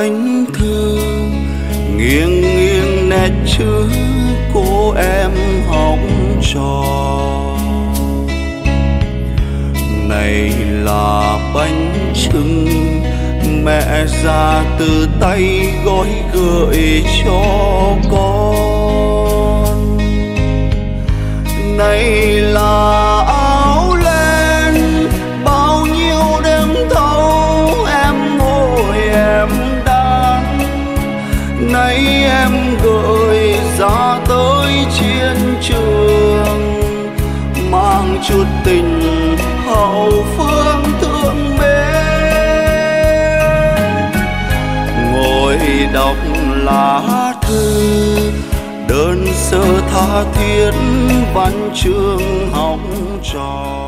bánh thư nghiêng nghiêng nét chữ cô em học trò. Này là bánh chưng mẹ già từ tay gói gửi cho con. Này là áo len bao nhiêu đêm thâu em ngồi em đan. Nay em gửi ra tới chiến trường mang chút tình hậu phương thương mến. Ngồi đọc lá thư đơn sơ tha thiết văn chương học trò.